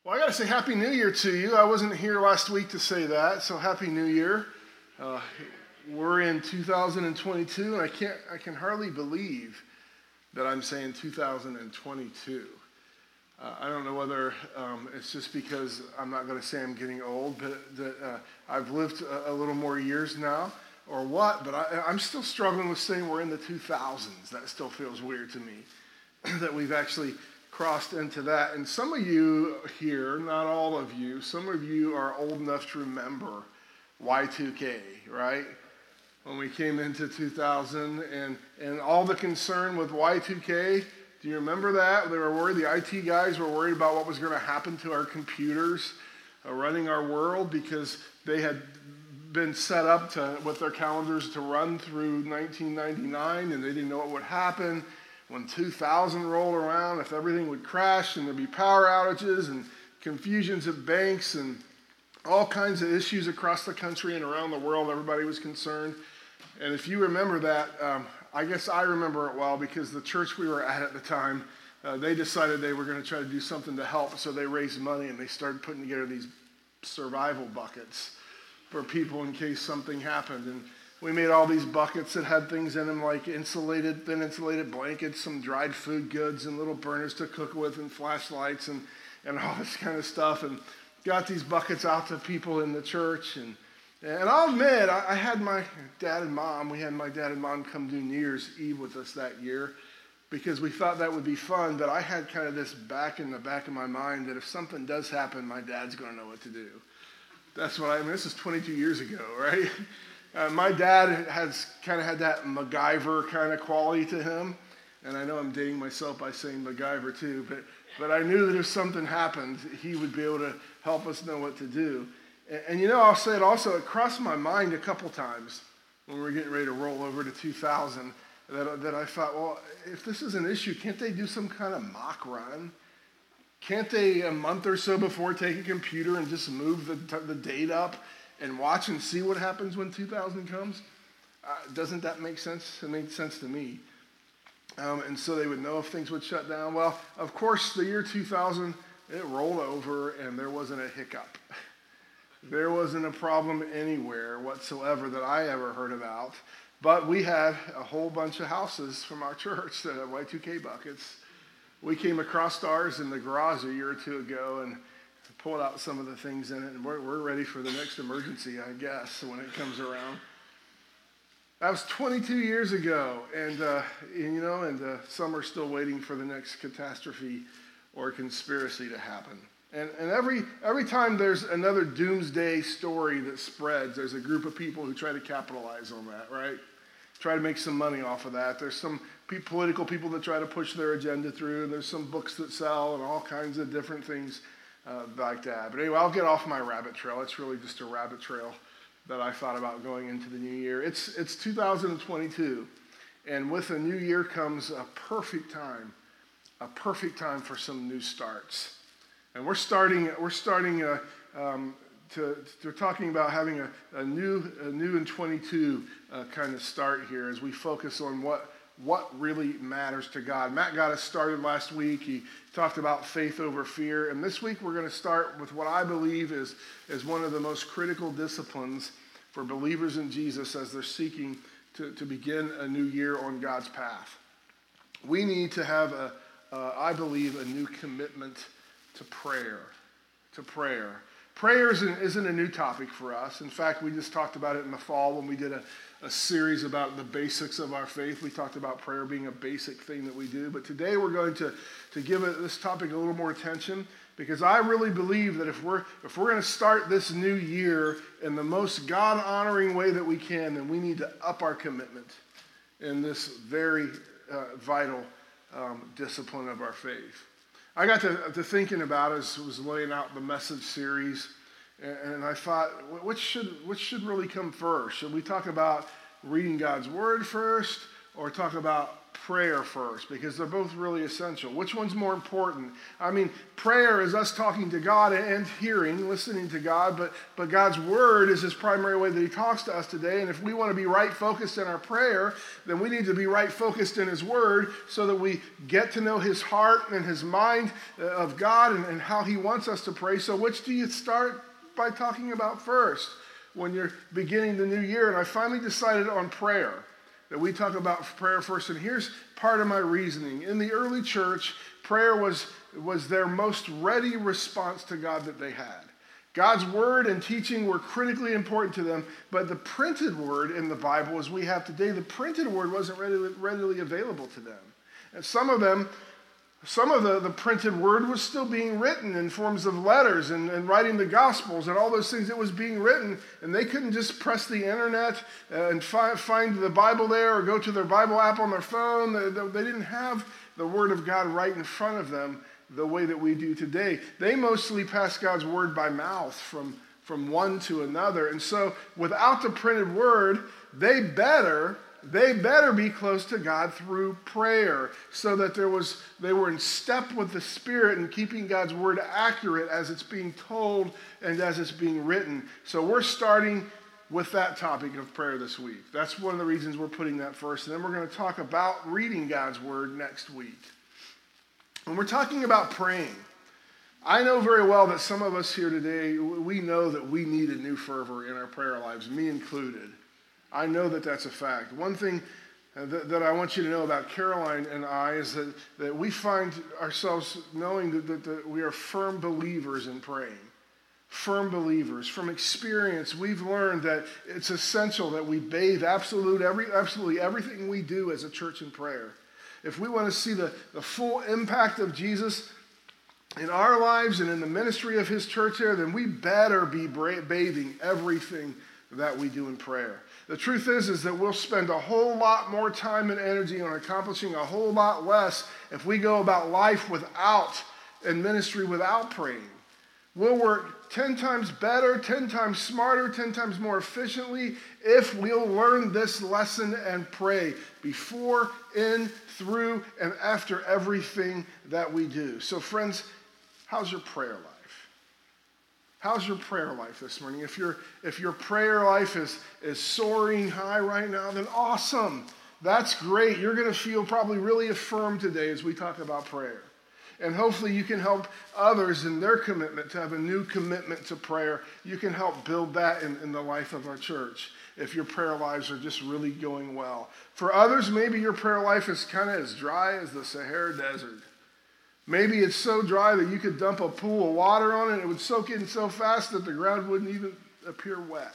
Well, I got to say Happy New Year to you. I wasn't here last week to say that, so Happy New Year. We're in 2022, and I can hardly believe that I'm saying 2022. I don't know whether it's just because I'm not going to say I'm getting old, but that I've lived a little more years now, or what, but I'm still struggling with saying we're in the 2000s. That still feels weird to me, that we've actually crossed into that. And some of you here, not all of you, some of you are old enough to remember Y2K, right? When we came into 2000 and all the concern with Y2K, do you remember that? They were worried, the IT guys were worried about what was going to happen to our computers running our world because they had been set up with their calendars to run through 1999 and they didn't know what would happen when 2000 rolled around, if everything would crash and there'd be power outages and confusions at banks and all kinds of issues across the country and around the world. Everybody was concerned. And if you remember that, I guess I remember it well because the church we were at the time, they decided they were going to try to do something to help. So they raised money and they started putting together these survival buckets for people in case something happened. And we made all these buckets that had things in them like thin insulated blankets, some dried food goods, and little burners to cook with, and flashlights, and all this kind of stuff. And got these buckets out to people in the church. And I'll admit, I had my dad and mom. We had my dad and mom come do New Year's Eve with us that year because we thought that would be fun. But I had kind of this back in the back of my mind that if something does happen, my dad's going to know what to do. That's what I mean. This is 22 years ago, right? My dad has kind of had that MacGyver kind of quality to him. And I know I'm dating myself by saying MacGyver too, but I knew that if something happened, he would be able to help us know what to do. And I'll say it also, it crossed my mind a couple times when we were getting ready to roll over to 2000 that I thought, well, if this is an issue, can't they do some kind of mock run? Can't they, a month or so before, take a computer and just move the date up and watch and see what happens when 2000 comes? Doesn't that make sense? It made sense to me. And so they would know if things would shut down. Well, of course, the year 2000, it rolled over and there wasn't a hiccup. There wasn't a problem anywhere whatsoever that I ever heard about. But we had a whole bunch of houses from our church that had Y2K buckets. We came across ours in the garage a year or two ago and pulled out some of the things in it, and we're ready for the next emergency, I guess, when it comes around. That was 22 years ago, and some are still waiting for the next catastrophe or conspiracy to happen. And every time there's another doomsday story that spreads, there's a group of people who try to capitalize on that, right? Try to make some money off of that. There's some political people that try to push their agenda through, and there's some books that sell and all kinds of different things like that. But anyway, I'll get off my rabbit trail. It's really just a rabbit trail that I thought about going into the new year. It's 2022, and with a new year comes a perfect time for some new starts. And we're talking about having a new in 22 kind of start here as we focus on what really matters to God. Matt got us started last week. He talked about faith over fear. And this week we're going to start with what I believe is one of the most critical disciplines for believers in Jesus as they're seeking to begin a new year on God's path. We need to have, I believe, a new commitment to prayer. Prayer isn't a new topic for us. In fact, we just talked about it in the fall when we did a series about the basics of our faith. We talked about prayer being a basic thing that we do. But today we're going to give this topic a little more attention because I really believe that if we're going to start this new year in the most God-honoring way that we can, then we need to up our commitment in this very vital discipline of our faith. I got to thinking about it as I was laying out the message series, and I thought, what should really come first? Should we talk about reading God's Word first, or talk about prayer first, because they're both really essential. Which one's more important? I mean, prayer is us talking to God and hearing, listening to God, but God's word is his primary way that he talks to us today. And if we want to be right focused in our prayer, then we need to be right focused in his word so that we get to know his heart and his mind of God and how he wants us to pray. So which do you start by talking about first when you're beginning the new year? And I finally decided on prayer, that we talk about prayer first. And here's part of my reasoning. In the early church, prayer was their most ready response to God that they had. God's word and teaching were critically important to them, but the printed word in the Bible as we have today, the printed word wasn't readily available to them. And some of the printed word was still being written in forms of letters and writing the Gospels and all those things. It was being written, and they couldn't just press the internet and find the Bible there or go to their Bible app on their phone. They didn't have the Word of God right in front of them the way that we do today. They mostly passed God's Word by mouth from one to another. And so without the printed Word, they better be close to God through prayer, so that they were in step with the Spirit and keeping God's word accurate as it's being told and as it's being written. So we're starting with that topic of prayer this week. That's one of the reasons we're putting that first. And then we're going to talk about reading God's word next week. When we're talking about praying, I know very well that some of us here today, we know that we need a new fervor in our prayer lives, me included. I know that that's a fact. One thing that I want you to know about Caroline and I is that we find ourselves knowing that we are firm believers in praying. Firm believers. From experience, we've learned that it's essential that we bathe absolutely everything we do as a church in prayer. If we want to see the full impact of Jesus in our lives and in the ministry of his church there, then we better be bathing everything that we do in prayer. The truth is that we'll spend a whole lot more time and energy on accomplishing a whole lot less if we go about life without and ministry without praying. We'll work 10 times better, 10 times smarter, 10 times more efficiently if we'll learn this lesson and pray before, in, through, and after everything that we do. So friends, how's your prayer life? How's your prayer life this morning? If your prayer life is soaring high right now, then awesome. That's great. You're going to feel probably really affirmed today as we talk about prayer. And hopefully you can help others in their commitment to have a new commitment to prayer. You can help build that in the life of our church if your prayer lives are just really going well. For others, maybe your prayer life is kind of as dry as the Sahara Desert. Maybe it's so dry that you could dump a pool of water on it and it would soak in so fast that the ground wouldn't even appear wet.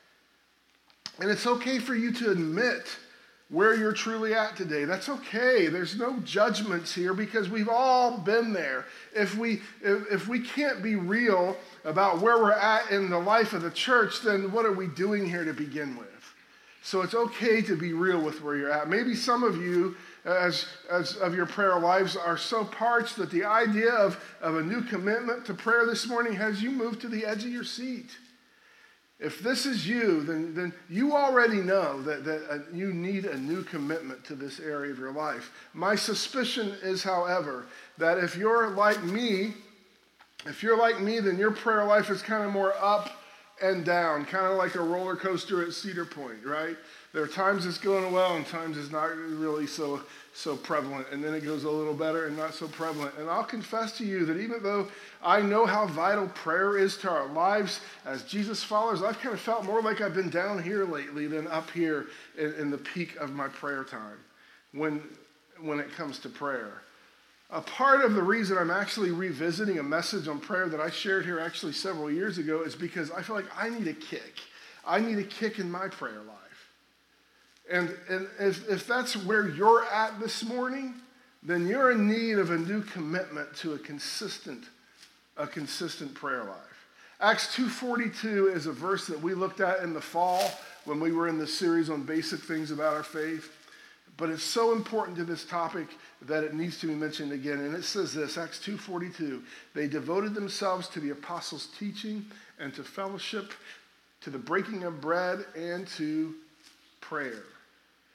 And it's okay for you to admit where you're truly at today. That's okay. There's no judgments here because we've all been there. If we can't be real about where we're at in the life of the church, then what are we doing here to begin with? So it's okay to be real with where you're at. Maybe some of you, as of your prayer lives, are so parched that the idea of a new commitment to prayer this morning has you moved to the edge of your seat. If this is you, then you already know that you need a new commitment to this area of your life. My suspicion is, however, that if you're like me, then your prayer life is kind of more up and down, kind of like a roller coaster at Cedar Point, right? There are times it's going well and times it's not really so prevalent, and then it goes a little better and not so prevalent. And I'll confess to you that even though I know how vital prayer is to our lives as Jesus followers, I've kind of felt more like I've been down here lately than up here in the peak of my prayer time when it comes to prayer. A part of the reason I'm actually revisiting a message on prayer that I shared here actually several years ago is because I feel like I need a kick. I need a kick in my prayer life. And if that's where you're at this morning, then you're in need of a new commitment to a consistent prayer life. Acts 2:42 is a verse that we looked at in the fall when we were in the series on basic things about our faith. But it's so important to this topic that it needs to be mentioned again. And it says this, Acts 2:42, they devoted themselves to the apostles' teaching and to fellowship, to the breaking of bread and to prayer.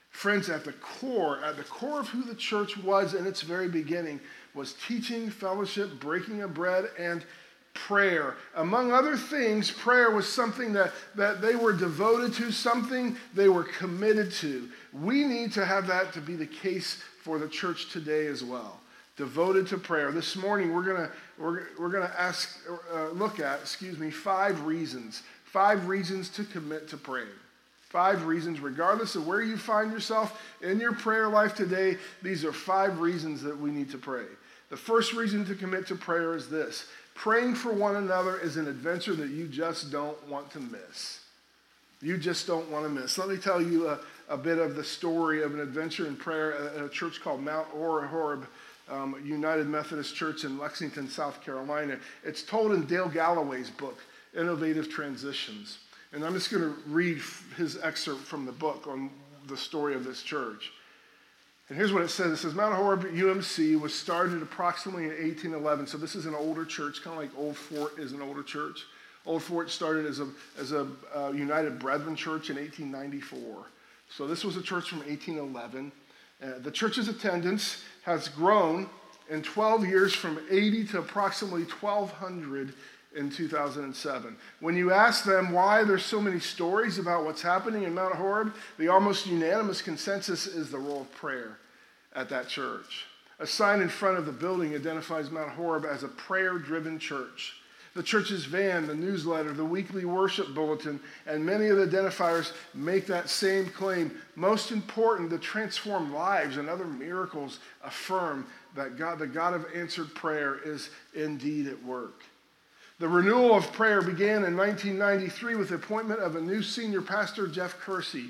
Friends, at the core of who the church was in its very beginning was teaching, fellowship, breaking of bread, and prayer. Among other things, prayer was something that they were devoted to, something they were committed to. We need to have that to be the case for the church today as well. Devoted to prayer. This morning we're gonna look at 5 reasons. 5 reasons to commit to praying. 5 reasons, regardless of where you find yourself in your prayer life today, these are 5 reasons that we need to pray. The first reason to commit to prayer is this: praying for one another is an adventure that you just don't want to miss. You just don't want to miss. Let me tell you a bit of the story of an adventure in prayer at a church called Mount Horeb United Methodist Church in Lexington, South Carolina. It's told in Dale Galloway's book, Innovative Transitions. And I'm just going to read his excerpt from the book on the story of this church. And here's what it says. It says, Mount Horeb UMC was started approximately in 1811. So this is an older church, kind of like Old Fort is an older church. Old Fort started as a United Brethren church in 1894. So this was a church from 1811. The church's attendance has grown in 12 years from 80 to approximately 1,200 in 2007. When you ask them why there's so many stories about what's happening in Mount Horeb, the almost unanimous consensus is the role of prayer at that church. A sign in front of the building identifies Mount Horeb as a prayer-driven church. The church's van, the newsletter, the weekly worship bulletin, and many of the identifiers make that same claim. Most important, the transformed lives and other miracles affirm that God, the God of answered prayer, is indeed at work. The renewal of prayer began in 1993 with the appointment of a new senior pastor, Jeff Kersey.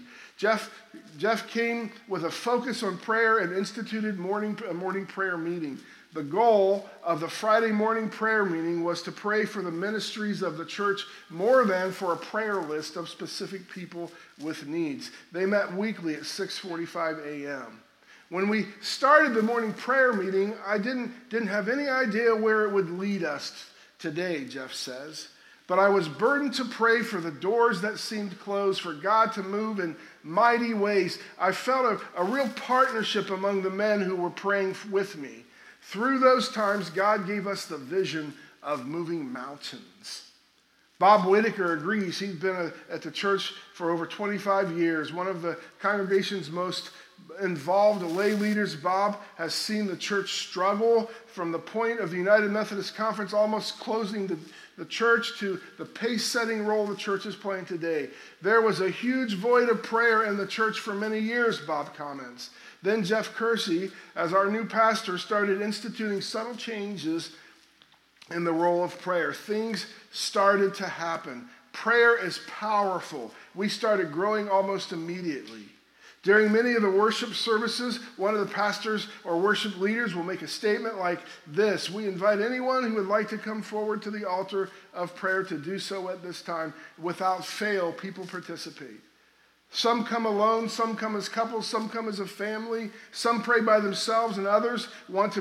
Jeff came with a focus on prayer and instituted a morning prayer meeting. The goal of the Friday morning prayer meeting was to pray for the ministries of the church more than for a prayer list of specific people with needs. They met weekly at 6:45 a.m. When we started the morning prayer meeting, I didn't have any idea where it would lead us today, Jeff says. But I was burdened to pray for the doors that seemed closed, for God to move in mighty ways. I felt a real partnership among the men who were praying with me. Through those times, God gave us the vision of moving mountains. Bob Whitaker agrees. He's been at the church for over 25 years, one of the congregation's most involved lay leaders. Bob has seen the church struggle from the point of the United Methodist Conference almost closing the church to the pace-setting role the church is playing today. There was a huge void of prayer in the church for many years, Bob comments. Then Jeff Kersey, as our new pastor, started instituting subtle changes in the role of prayer. Things started to happen. Prayer is powerful. We started growing almost immediately. During many of the worship services, one of the pastors or worship leaders will make a statement like this: we invite anyone who would like to come forward to the altar of prayer to do so at this time. Without fail, people participate. Some come alone, some come as couples, some come as a family, some pray by themselves, and others want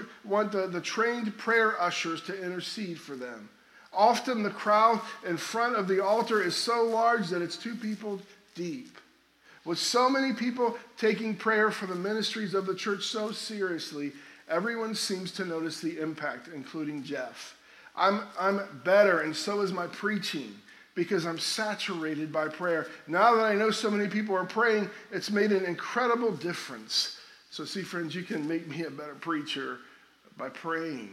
the trained prayer ushers to intercede for them. Often the crowd in front of the altar is so large that it's 2 people deep. With so many people taking prayer for the ministries of the church so seriously, everyone seems to notice the impact, including Jeff. I'm better, and so is my preaching, because I'm saturated by prayer. Now that I know so many people are praying, it's made an incredible difference. So see, friends, you can make me a better preacher by praying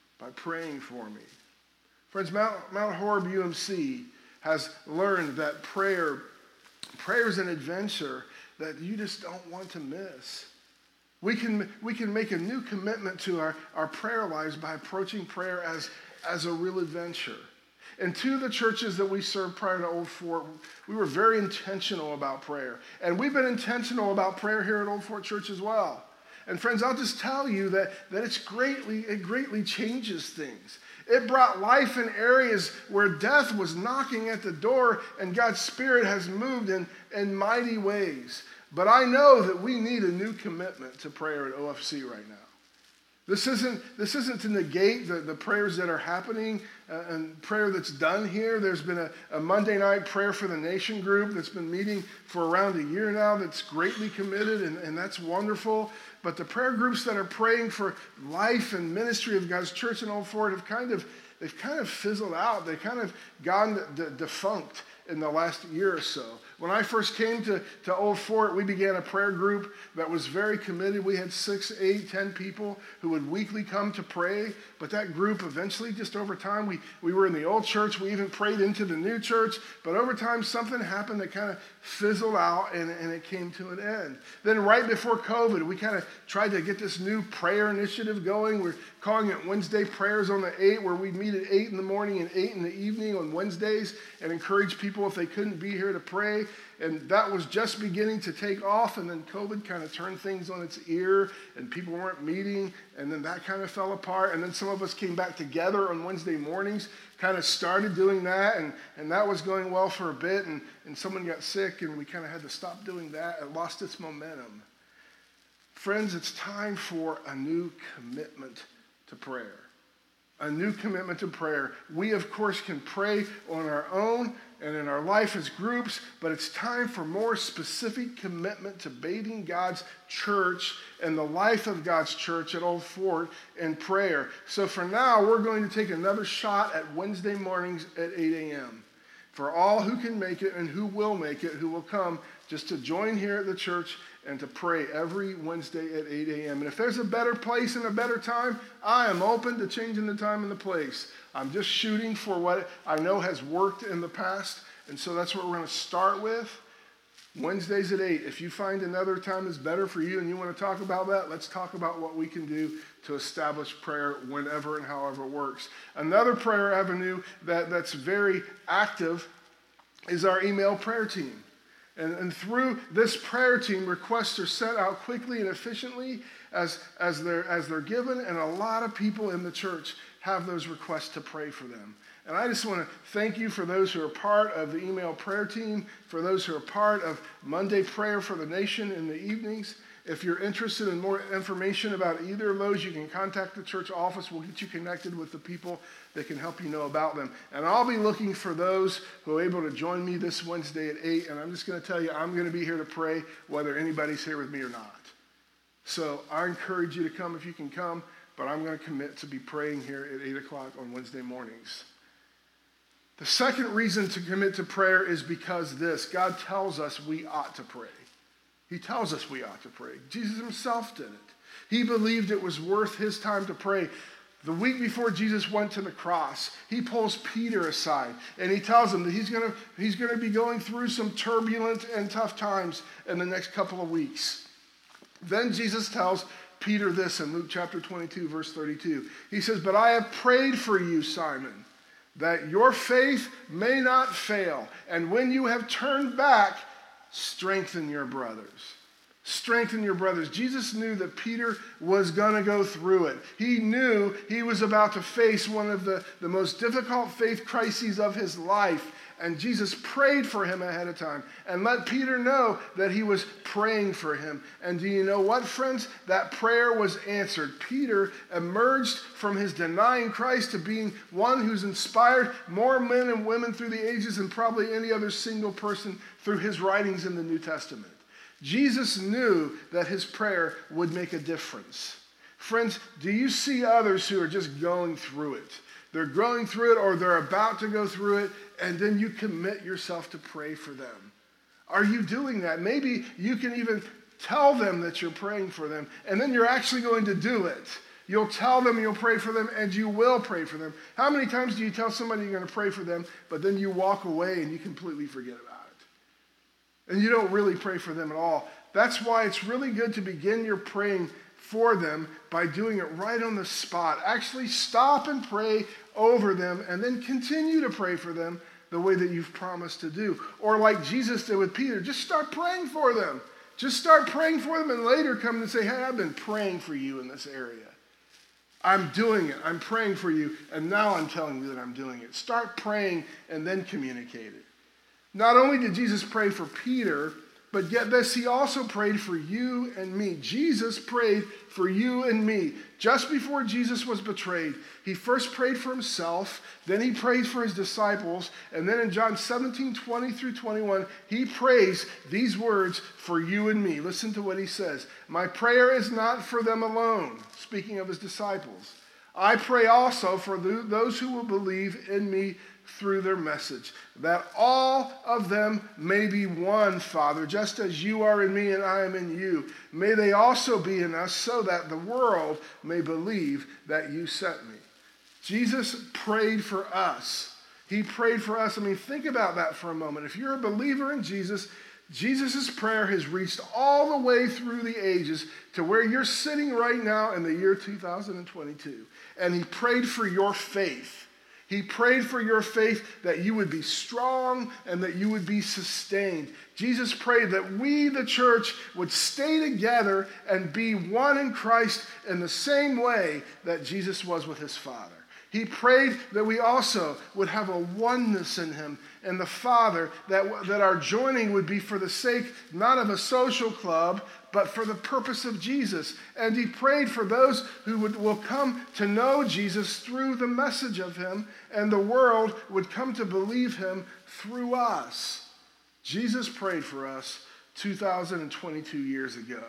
for me. Friends, Mount Horeb UMC has learned that prayer is an adventure that you just don't want to miss. We can make a new commitment to our prayer lives by approaching prayer as a real adventure. And to the churches that we served prior to Old Fort, we were very intentional about prayer. And we've been intentional about prayer here at Old Fort Church as well. And friends, I'll just tell you that it greatly changes things. It brought life in areas where death was knocking at the door, and God's Spirit has moved in mighty ways. But I know that we need a new commitment to prayer at OFC right now. This isn't to negate the prayers that are happening and prayer that's done here. There's been a Monday night prayer for the nation group that's been meeting for around a year now that's greatly committed, and that's wonderful. But the prayer groups that are praying for life and ministry of God's church in Old Fort they've kind of fizzled out. They've kind of gone defunct in the last year or so. When I first came to Old Fort, we began a prayer group that was very committed. We had 6, 8, 10 people who would weekly come to pray. But that group eventually, just over time, we were in the old church. We even prayed into the new church. But over time, something happened that kind of fizzled out and it came to an end. Then right before COVID, we kind of tried to get this new prayer initiative going. We're calling it Wednesday Prayers on the 8th, where we meet at 8 in the morning and 8 in the evening on Wednesdays and encourage people if they couldn't be here to pray. And that was just beginning to take off, and then COVID kind of turned things on its ear, and people weren't meeting, and then that kind of fell apart. And then some of us came back together on Wednesday mornings, kind of started doing that, and that was going well for a bit, and someone got sick, and we kind of had to stop doing that. It lost its momentum. Friends, it's time for a new commitment to prayer. A new commitment to prayer. We, of course, can pray on our own and in our life as groups, but it's time for more specific commitment to bathing God's church and the life of God's church at Old Fort in prayer. So for now, we're going to take another shot at Wednesday mornings at 8 a.m. For all who can make it and who will make it, who will come just to join here at the church and to pray every Wednesday at 8 a.m. And if there's a better place and a better time, I am open to changing the time and the place. I'm just shooting for what I know has worked in the past, and so that's what we're going to start with. Wednesdays at 8. If you find another time is better for you and you want to talk about that, let's talk about what we can do to establish prayer whenever and however it works. Another prayer avenue that's very active is our email prayer team. And through this prayer team, requests are sent out quickly and efficiently as they're given, and a lot of people in the church have those requests to pray for them. And I just want to thank you for those who are part of the email prayer team, for those who are part of Monday Prayer for the Nation in the evenings. If you're interested in more information about either of those, you can contact the church office. We'll get you connected with the people that can help you know about them. And I'll be looking for those who are able to join me this Wednesday at 8. And I'm just going to tell you, I'm going to be here to pray whether anybody's here with me or not. So I encourage you to come if you can come, but I'm going to commit to be praying here at 8 o'clock on Wednesday mornings. The second reason to commit to prayer is because God tells us we ought to pray. He tells us we ought to pray. Jesus himself did it. He believed it was worth his time to pray. The week before Jesus went to the cross, he pulls Peter aside and he tells him that he's going to be going through some turbulent and tough times in the next couple of weeks. Then Jesus tells Peter this in Luke chapter 22, verse 32. He says, "But I have prayed for you, Simon, that your faith may not fail. And when you have turned back, strengthen your brothers." Strengthen your brothers. Jesus knew that Peter was going to go through it. He knew he was about to face one of the most difficult faith crises of his life. And Jesus prayed for him ahead of time and let Peter know that he was praying for him. And do you know what, friends? That prayer was answered. Peter emerged from his denying Christ to being one who's inspired more men and women through the ages than probably any other single person through his writings in the New Testament. Jesus knew that his prayer would make a difference. Friends, do you see others who are just going through it? They're going through it or they're about to go through it, and then you commit yourself to pray for them. Are you doing that? Maybe you can even tell them that you're praying for them, and then you're actually going to do it. You'll tell them you'll pray for them, and you will pray for them. How many times do you tell somebody you're going to pray for them, but then you walk away and you completely forget about it? And you don't really pray for them at all. That's why it's really good to begin your praying for them by doing it right on the spot. Actually stop and pray over them and then continue to pray for them the way that you've promised to do. Or like Jesus did with Peter, just start praying for them. Just start praying for them and later come and say, "Hey, I've been praying for you in this area. I'm doing it. I'm praying for you, and now I'm telling you that I'm doing it." Start praying and then communicate it. Not only did Jesus pray for Peter, But get this, he also prayed for you and me. Jesus prayed for you and me. Just before Jesus was betrayed, he first prayed for himself, then he prayed for his disciples, and then in John 17:20-21, he prays these words for you and me. Listen to what he says. My prayer is not for them alone, speaking of his disciples. I pray also for those who will believe in me through their message, that all of them may be one, Father, just as you are in me and I am in you. May they also be in us, so that the world may believe that you sent me. Jesus prayed for us. He prayed for us. I mean, think about that for a moment. If you're a believer in Jesus, Jesus' prayer has reached all the way through the ages to where you're sitting right now in the year 2022. And he prayed for your faith. He prayed for your faith, that you would be strong and that you would be sustained. Jesus prayed that we, the church, would stay together and be one in Christ in the same way that Jesus was with his Father. He prayed that we also would have a oneness in him and the Father, that our joining would be for the sake not of a social club, but for the purpose of Jesus. And he prayed for those who will come to know Jesus through the message of him, and the world would come to believe him through us. Jesus prayed for us 2022 years ago.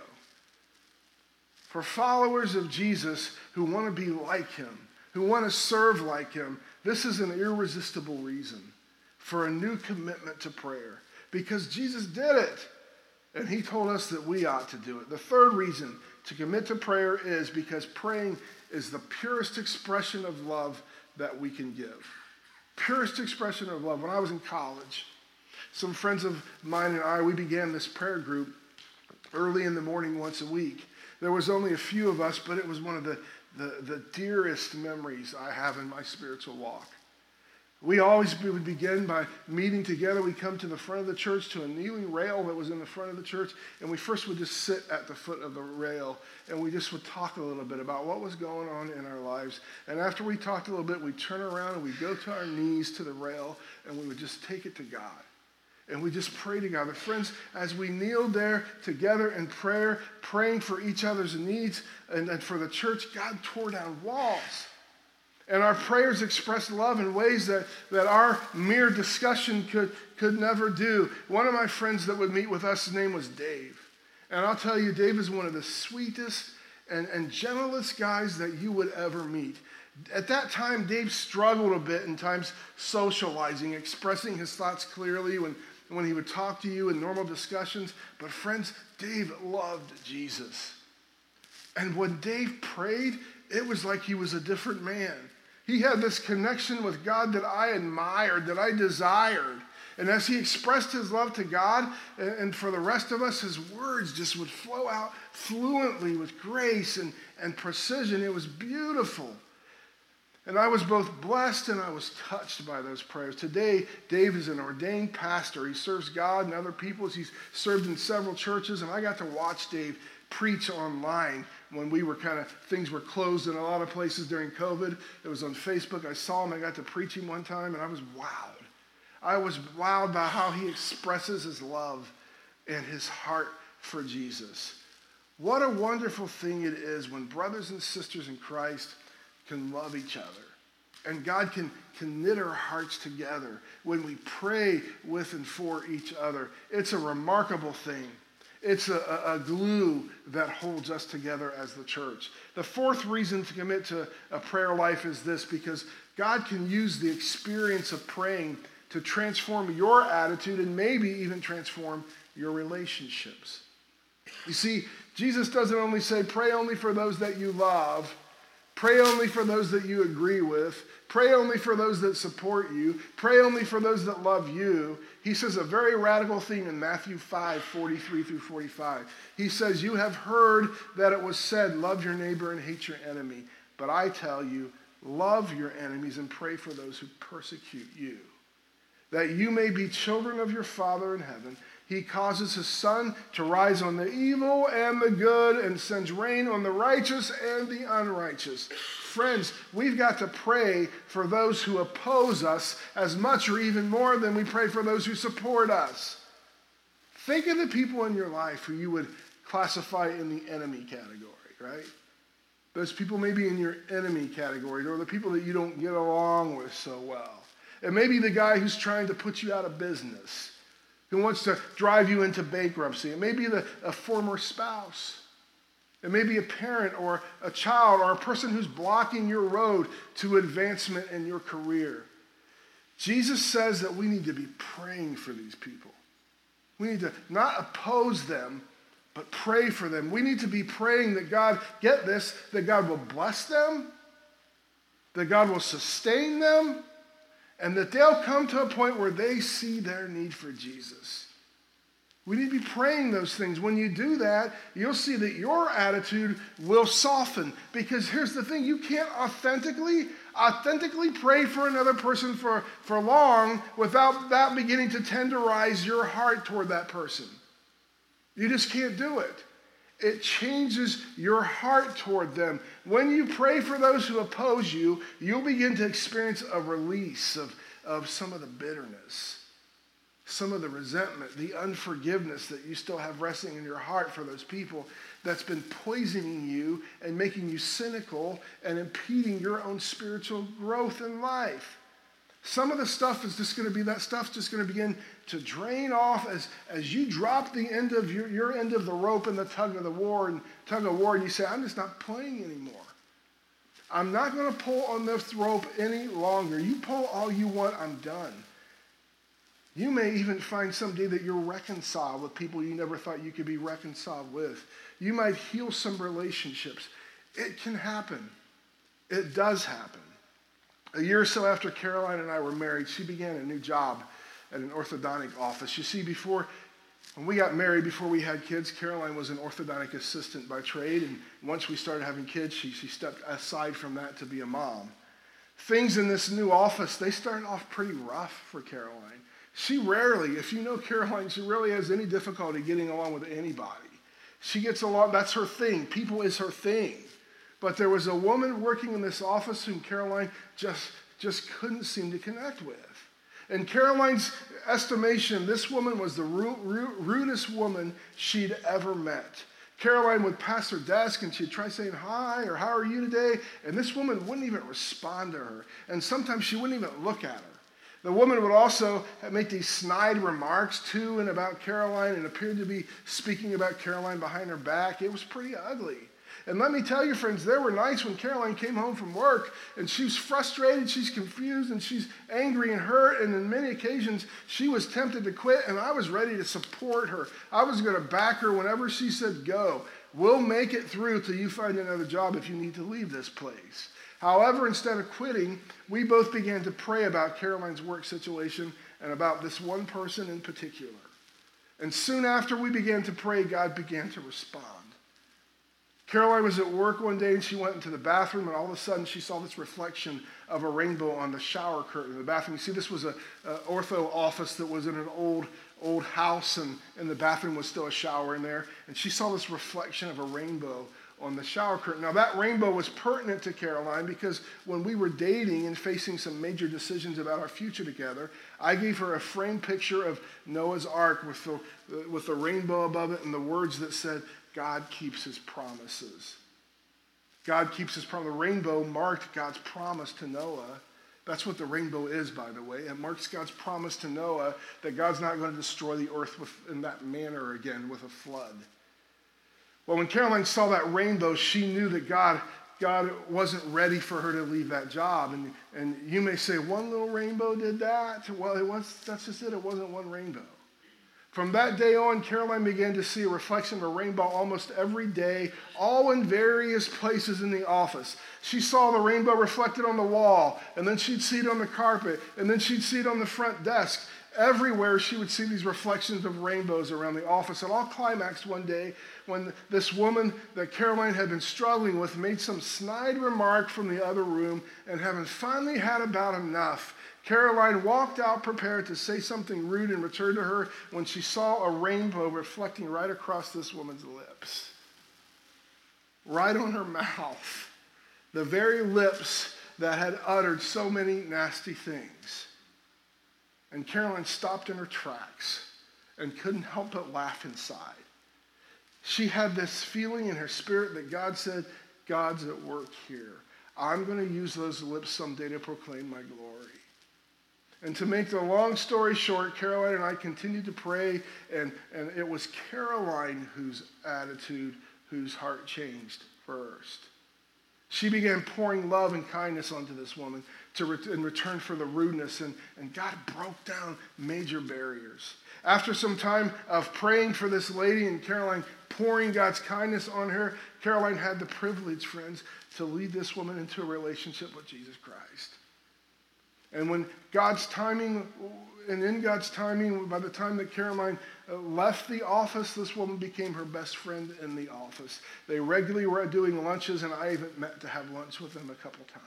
For followers of Jesus who want to be like him, who want to serve like him, this is an irresistible reason for a new commitment to prayer, because Jesus did it. And he told us that we ought to do it. The third reason to commit to prayer is because praying is the purest expression of love that we can give. Purest expression of love. When I was in college, some friends of mine and I, we began this prayer group early in the morning once a week. There was only a few of us, but it was one of the dearest memories I have in my spiritual walk. We would begin by meeting together. We'd come to the front of the church to a kneeling rail that was in the front of the church, and we first would just sit at the foot of the rail, and we just would talk a little bit about what was going on in our lives. And after we talked a little bit, we'd turn around and we'd go to our knees to the rail, and we would just take it to God. And we just pray to God. But friends, as we kneeled there together in prayer, praying for each other's needs and for the church, God tore down walls. And our prayers expressed love in ways that our mere discussion could never do. One of my friends that would meet with us, his name was Dave. And I'll tell you, Dave is one of the sweetest and gentlest guys that you would ever meet. At that time, Dave struggled a bit in times socializing, expressing his thoughts clearly when he would talk to you in normal discussions. But friends, Dave loved Jesus. And when Dave prayed, it was like he was a different man. He had this connection with God that I admired, that I desired. And as he expressed his love to God, and for the rest of us, his words just would flow out fluently with grace and precision. It was beautiful. And I was both blessed and I was touched by those prayers. Today, Dave is an ordained pastor. He serves God and other people. He's served in several churches, and I got to watch Dave preach online when things were closed in a lot of places during COVID. It was on Facebook. I saw him. I got to preach him one time, and I was wowed. I was wowed by how he expresses his love and his heart for Jesus. What a wonderful thing it is when brothers and sisters in Christ can love each other. And God can knit our hearts together when we pray with and for each other. It's a remarkable thing. It's a glue that holds us together as the church. The fourth reason to commit to a prayer life is this, because God can use the experience of praying to transform your attitude and maybe even transform your relationships. You see, Jesus doesn't only say, pray only for those that you love, pray only for those that you agree with, pray only for those that support you, pray only for those that love you. He says a very radical thing in Matthew 5:43-45. He says, you have heard that it was said, love your neighbor and hate your enemy. But I tell you, love your enemies and pray for those who persecute you, that you may be children of your Father in heaven. He causes his sun to rise on the evil and the good and sends rain on the righteous and the unrighteous. Friends, we've got to pray for those who oppose us as much or even more than we pray for those who support us. Think of the people in your life who you would classify in the enemy category, right? Those people may be in your enemy category, or the people that you don't get along with so well. It may be the guy who's trying to put you out of business, who wants to drive you into bankruptcy. It may be a former spouse. It may be a parent or a child or a person who's blocking your road to advancement in your career. Jesus says that we need to be praying for these people. We need to not oppose them, but pray for them. We need to be praying that God, get this, that God will bless them, that God will sustain them, and that they'll come to a point where they see their need for Jesus. We need to be praying those things. When you do that, you'll see that your attitude will soften. Because here's the thing, you can't authentically pray for another person for long without that beginning to tenderize your heart toward that person. You just can't do it. It changes your heart toward them. When you pray for those who oppose you, you'll begin to experience a release of some of the bitterness, some of the resentment, the unforgiveness that you still have resting in your heart for those people that's been poisoning you and making you cynical and impeding your own spiritual growth in life. Some of the stuff is just going to be, that stuff's just going to begin to drain off as you drop the end of your end of the rope in the tug of war, and you say, I'm just not playing anymore. I'm not going to pull on this rope any longer. You pull all you want, I'm done. You may even find someday that you're reconciled with people you never thought you could be reconciled with. You might heal some relationships. It can happen. It does happen. A year or so after Caroline and I were married, she began a new job at an orthodontic office. You see, when we got married, before we had kids, Caroline was an orthodontic assistant by trade, and once we started having kids, she stepped aside from that to be a mom. Things in this new office, they started off pretty rough for Caroline. She rarely, if you know Caroline, she rarely has any difficulty getting along with anybody. She gets along, that's her thing. People is her thing. But there was a woman working in this office whom Caroline just couldn't seem to connect with. In Caroline's estimation, this woman was the rudest woman she'd ever met. Caroline would pass her desk and she'd try saying hi or how are you today? And this woman wouldn't even respond to her. And sometimes she wouldn't even look at her. The woman would also make these snide remarks to and about Caroline and appeared to be speaking about Caroline behind her back. It was pretty ugly. And let me tell you, friends, there were nights when Caroline came home from work and she was frustrated, she's confused, and she's angry and hurt. And on many occasions, she was tempted to quit, and I was ready to support her. I was going to back her whenever she said go. We'll make it through till you find another job if you need to leave this place. However, instead of quitting, we both began to pray about Caroline's work situation and about this one person in particular. And soon after we began to pray, God began to respond. Caroline was at work one day and she went into the bathroom, and all of a sudden she saw this reflection of a rainbow on the shower curtain in the bathroom. You see, this was an ortho office that was in an old house, and in the bathroom was still a shower in there. And she saw this reflection of a rainbow on the shower curtain. Now, that rainbow was pertinent to Caroline because when we were dating and facing some major decisions about our future together, I gave her a framed picture of Noah's Ark with the rainbow above it and the words that said, God keeps his promises. God keeps his promise. The rainbow marked God's promise to Noah. That's what the rainbow is, by the way. It marks God's promise to Noah that God's not going to destroy the earth in that manner again with a flood. Well, when Caroline saw that rainbow, she knew that God wasn't ready for her to leave that job. And you may say, one little rainbow did that? Well, that's just it. It wasn't one rainbow. From that day on, Caroline began to see a reflection of a rainbow almost every day, all in various places in the office. She saw the rainbow reflected on the wall, and then she'd see it on the carpet, and then she'd see it on the front desk. Everywhere she would see these reflections of rainbows around the office. It all climaxed one day when this woman that Caroline had been struggling with made some snide remark from the other room, and having finally had about enough, Caroline walked out prepared to say something rude and returned to her when she saw a rainbow reflecting right across this woman's lips. Right on her mouth. The very lips that had uttered so many nasty things. And Caroline stopped in her tracks and couldn't help but laugh inside. She had this feeling in her spirit that God said, God's at work here. I'm going to use those lips someday to proclaim my glory. And to make the long story short, Caroline and I continued to pray, and it was Caroline whose attitude, whose heart changed first. She began pouring love and kindness onto this woman in return for the rudeness, and God broke down major barriers. After some time of praying for this lady and Caroline pouring God's kindness on her, Caroline had the privilege, friends, to lead this woman into a relationship with Jesus Christ. And when God's timing, and in God's timing, by the time that Caroline left the office, this woman became her best friend in the office. They regularly were doing lunches, and I even met to have lunch with them a couple times.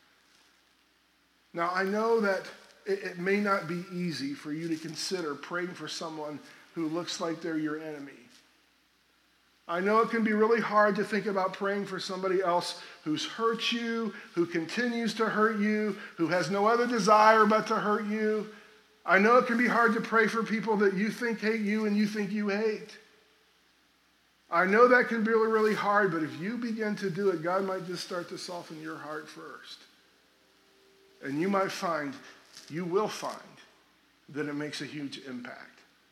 Now, I know that it may not be easy for you to consider praying for someone who looks like they're your enemy. I know it can be really hard to think about praying for somebody else who's hurt you, who continues to hurt you, who has no other desire but to hurt you. I know it can be hard to pray for people that you think hate you and you think you hate. I know that can be really, really hard, but if you begin to do it, God might just start to soften your heart first. And you will find that it makes a huge impact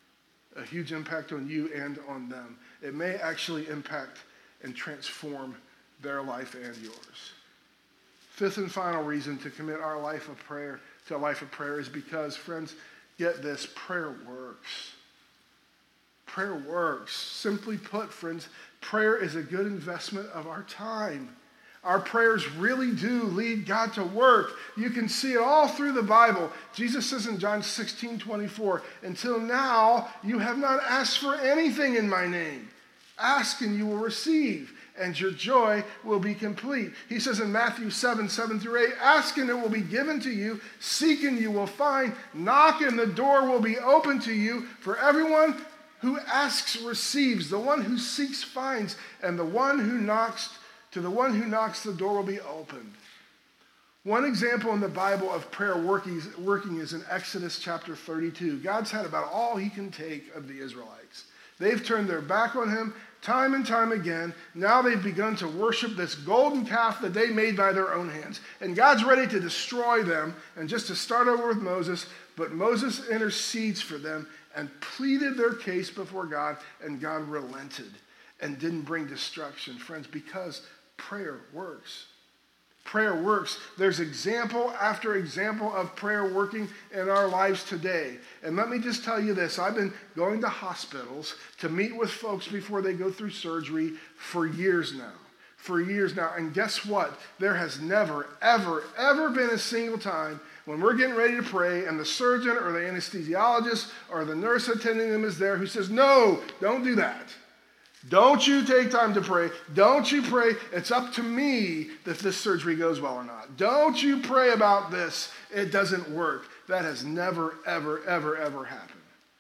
on you and on them. It may actually impact and transform their life and yours. Fifth and final reason to commit our life of prayer to a life of prayer is because, friends, get this, prayer works. Prayer works. Simply put, friends, prayer is a good investment of our time. Our prayers really do lead God to work. You can see it all through the Bible. Jesus says in John 16:24, until now you have not asked for anything in my name. Ask and you will receive, and your joy will be complete. He says in Matthew 7:7-8, ask and it will be given to you, seek and you will find, knock and the door will be open to you. For everyone who asks receives, the one who seeks finds, and to the one who knocks, the door will be opened. One example in the Bible of prayer working is in Exodus chapter 32. God's had about all he can take of the Israelites. They've turned their back on him time and time again. Now they've begun to worship this golden calf that they made by their own hands. And God's ready to destroy them and just to start over with Moses. But Moses intercedes for them and pleaded their case before God, and God relented and didn't bring destruction, friends, because prayer works. Prayer works. There's example after example of prayer working in our lives today. And let me just tell you this. I've been going to hospitals to meet with folks before they go through surgery for years now. And guess what? There has never, ever, ever been a single time when we're getting ready to pray and the surgeon or the anesthesiologist or the nurse attending them is there who says, no, don't do that. Don't you take time to pray. Don't you pray. It's up to me if this surgery goes well or not. Don't you pray about this. It doesn't work. That has never, ever, ever, ever happened.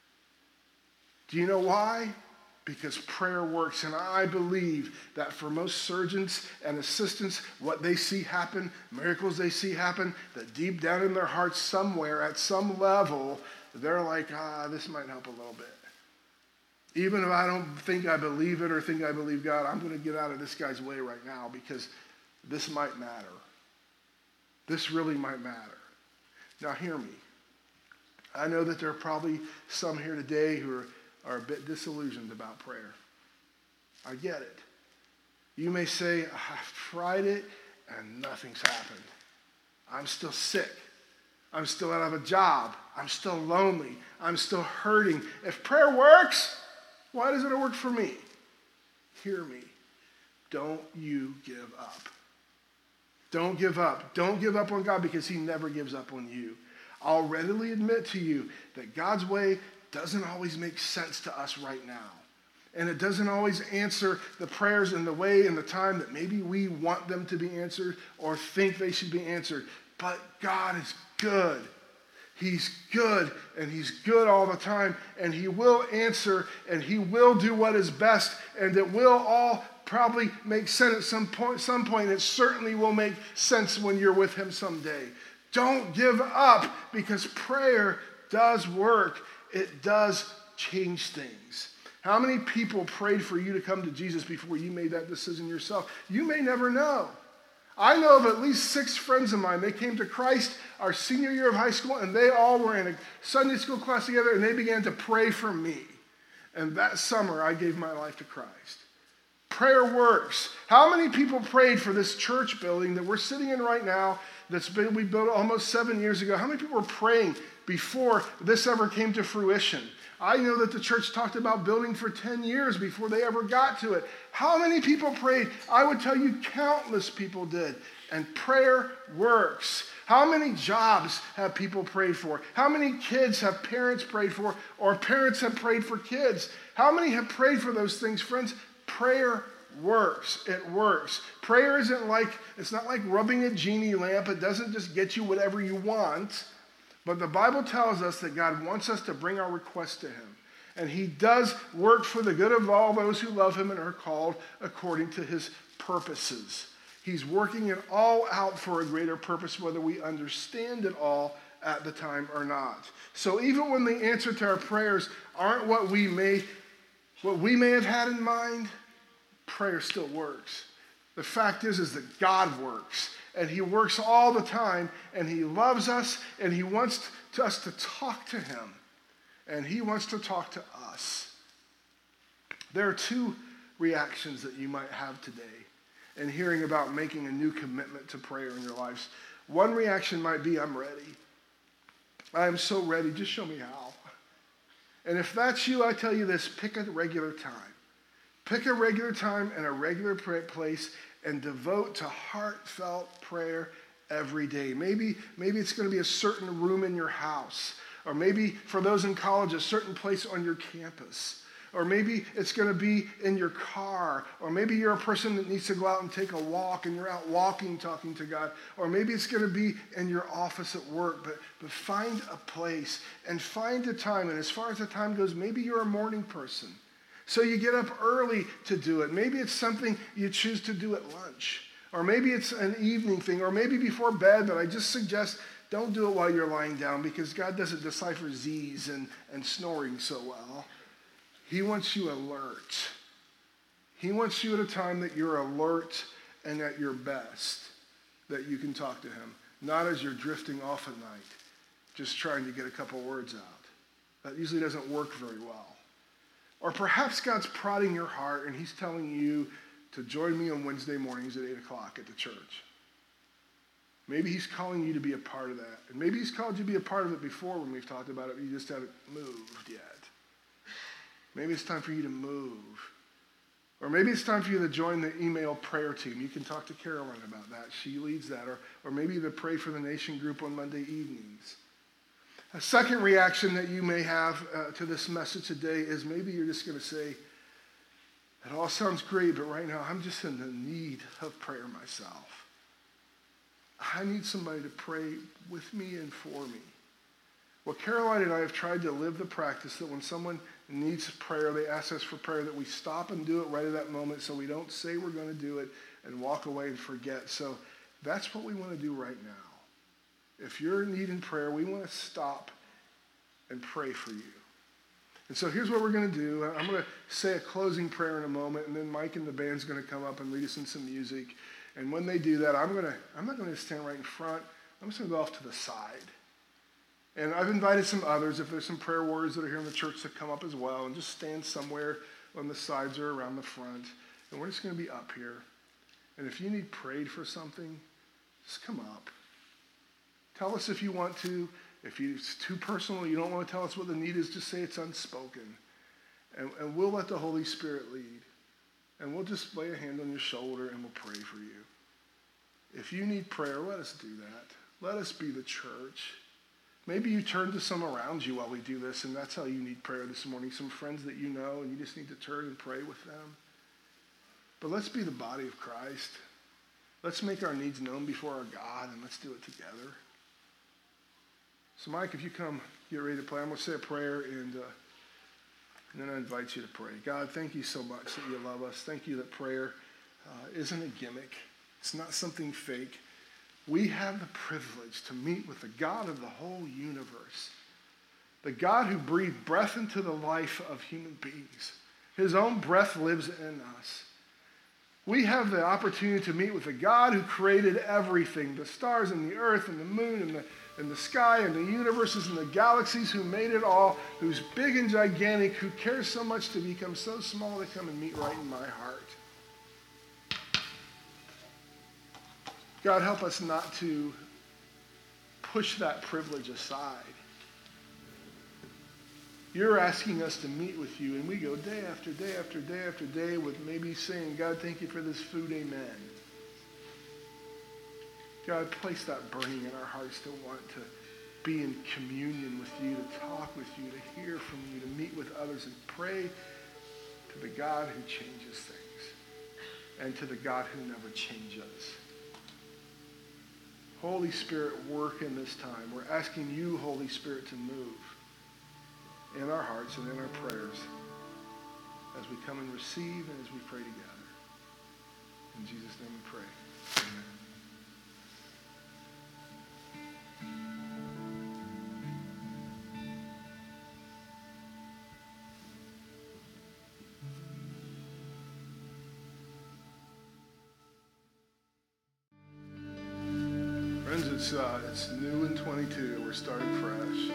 Do you know why? Because prayer works. And I believe that for most surgeons and assistants, what they see happen, miracles they see happen, that deep down in their hearts somewhere at some level, they're like, this might help a little bit. Even if I don't think I believe it or think I believe God, I'm going to get out of this guy's way right now because this might matter. This really might matter. Now hear me. I know that there are probably some here today who are a bit disillusioned about prayer. I get it. You may say, I've tried it and nothing's happened. I'm still sick. I'm still out of a job. I'm still lonely. I'm still hurting. If prayer works, why doesn't it work for me? Hear me. Don't you give up. Don't give up. Don't give up on God because he never gives up on you. I'll readily admit to you that God's way doesn't always make sense to us right now. And it doesn't always answer the prayers in the way and the time that maybe we want them to be answered or think they should be answered. But God is good. He's good, and he's good all the time, and he will answer, and he will do what is best, and it will all probably make sense at some point. It certainly will make sense when you're with him someday. Don't give up, because prayer does work. It does changed things? How many people prayed for you to come to Jesus before you made that decision yourself? You may never know. I know of at least 6 friends of mine. They came to Christ our senior year of high school, and they all were in a Sunday school class together, and they began to pray for me. And that summer, I gave my life to Christ. Prayer works. How many people prayed for this church building that we're sitting in right now we built almost 7 years ago? How many people were praying before this ever came to fruition? I know that the church talked about building for 10 years before they ever got to it. How many people prayed? I would tell you countless people did. And prayer works. How many jobs have people prayed for? How many kids have parents prayed for, or parents have prayed for kids? How many have prayed for those things, friends? Prayer works. It works. Prayer it's not like rubbing a genie lamp. It doesn't just get you whatever you want. But the Bible tells us that God wants us to bring our requests to him. And he does work for the good of all those who love him and are called according to his purposes. He's working it all out for a greater purpose, whether we understand it all at the time or not. So even when the answer to our prayers aren't what we may have had in mind, prayer still works. The fact is that God works. And he works all the time, and he loves us, and he wants us to talk to him, and he wants to talk to us. There are 2 reactions that you might have today in hearing about making a new commitment to prayer in your lives. One reaction might be, I'm ready. I am so ready. Just show me how. And if that's you, I tell you this, pick a regular time. Pick a regular time and a regular place and devote to heartfelt prayer every day. Maybe it's going to be a certain room in your house, or maybe for those in college, a certain place on your campus, or maybe it's going to be in your car, or maybe you're a person that needs to go out and take a walk and you're out walking, talking to God, or maybe it's going to be in your office at work, but find a place and find a time. And as far as the time goes, maybe you're a morning person. So you get up early to do it. Maybe it's something you choose to do at lunch. Or maybe it's an evening thing. Or maybe before bed, but I just suggest don't do it while you're lying down, because God doesn't decipher Z's and snoring so well. He wants you alert. He wants you at a time that you're alert and at your best, that you can talk to him. Not as you're drifting off at night, just trying to get a couple words out. That usually doesn't work very well. Or perhaps God's prodding your heart and he's telling you to join me on Wednesday mornings at 8 o'clock at the church. Maybe he's calling you to be a part of that. And maybe he's called you to be a part of it before when we've talked about it, but you just haven't moved yet. Maybe it's time for you to move. Or maybe it's time for you to join the email prayer team. You can talk to Caroline about that. She leads that. Or maybe the Pray for the Nation group on Monday evenings. A second reaction that you may have to this message today is maybe you're just going to say, it all sounds great, but right now I'm just in the need of prayer myself. I need somebody to pray with me and for me. Well, Caroline and I have tried to live the practice that when someone needs prayer, they ask us for prayer, that we stop and do it right at that moment so we don't say we're going to do it and walk away and forget. So that's what we want to do right now. If you're needing prayer, we want to stop and pray for you. And so here's what we're going to do. I'm going to say a closing prayer in a moment, and then Mike and the band's going to come up and lead us in some music. And when they do that, I'm not going to stand right in front. I'm just going to go off to the side. And I've invited some others, if there's some prayer warriors that are here in the church, to come up as well and just stand somewhere on the sides or around the front. And we're just going to be up here. And if you need prayed for something, just come up. Tell us if you want to. If it's too personal, you don't want to tell us what the need is, just say it's unspoken. And we'll let the Holy Spirit lead. And we'll just lay a hand on your shoulder and we'll pray for you. If you need prayer, let us do that. Let us be the church. Maybe you turn to some around you while we do this, and that's how you need prayer this morning. Some friends that you know, and you just need to turn and pray with them. But let's be the body of Christ. Let's make our needs known before our God, and let's do it together. So, Mike, if you come, get ready to play. I'm going to say a prayer, and then I invite you to pray. God, thank you so much that you love us. Thank you that prayer isn't a gimmick. It's not something fake. We have the privilege to meet with the God of the whole universe. The God who breathed breath into the life of human beings. His own breath lives in us. We have the opportunity to meet with the God who created everything, the stars and the earth and the moon and the sky and the universes and the galaxies, who made it all, who's big and gigantic, who cares so much to become so small to come and meet right in my heart. God, help us not to push that privilege aside. You're asking us to meet with you, and we go day after day after day after day with maybe saying, God, thank you for this food, amen. God, place that burning in our hearts to want to be in communion with you, to talk with you, to hear from you, to meet with others and pray to the God who changes things and to the God who never changes. Holy Spirit, work in this time. We're asking you, Holy Spirit, to move in our hearts and in our prayers as we come and receive and as we pray together. In Jesus' name we pray. Amen. Friends, it's new in 22. We're starting fresh.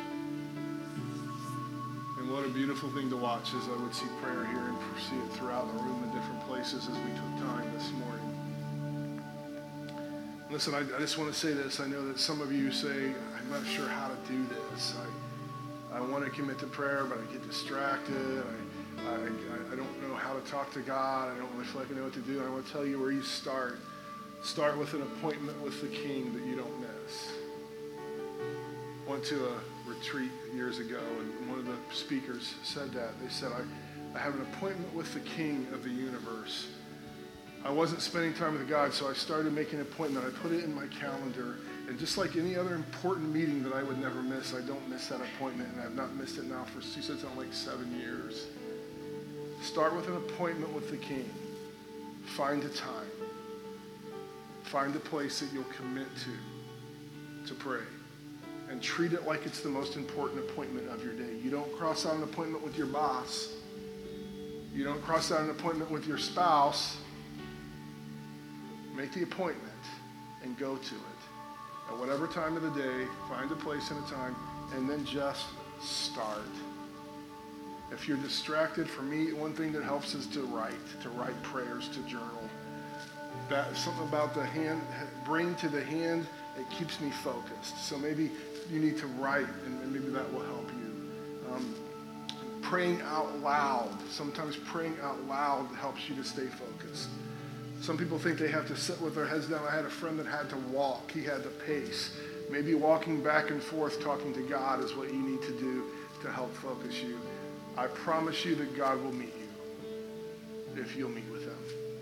And what a beautiful thing to watch as I would see prayer here and see it throughout the room in different places as we took time this morning. Listen, I just want to say this. I know that some of you say, I'm not sure how to do this. I want to commit to prayer, but I get distracted. I don't know how to talk to God. I don't really feel like I know what to do. And I want to tell you where you start. Start with an appointment with the King that you don't miss. Went to a retreat years ago, and one of the speakers said that. They said, I have an appointment with the King of the universe. I wasn't spending time with God, so I started making an appointment. I put it in my calendar, and just like any other important meeting that I would never miss, I don't miss that appointment, and I've not missed it now for, she said, something like 7 years. Start with an appointment with the King. Find a time. Find a place that you'll commit to pray. And treat it like it's the most important appointment of your day. You don't cross out an appointment with your boss. You don't cross out an appointment with your spouse. Make the appointment and go to it. At whatever time of the day, find a place and a time, and then just start. If you're distracted, for me, one thing that helps is to write prayers, to journal. That something about the hand, bring to the hand, it keeps me focused. So maybe you need to write, and maybe that will help you. Praying out loud. Sometimes praying out loud helps you to stay focused. Some people think they have to sit with their heads down. I had a friend that had to walk. He had to pace. Maybe walking back and forth, talking to God is what you need to do to help focus you. I promise you that God will meet you if you'll meet with him.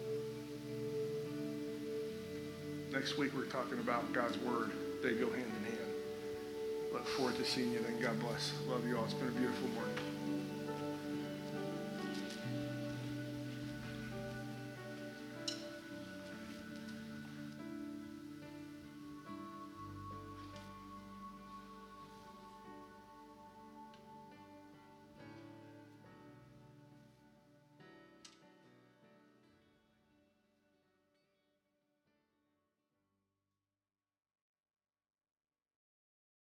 Next week, we're talking about God's Word. They go hand in hand. Look forward to seeing you then. God bless. Love you all. It's been a beautiful morning.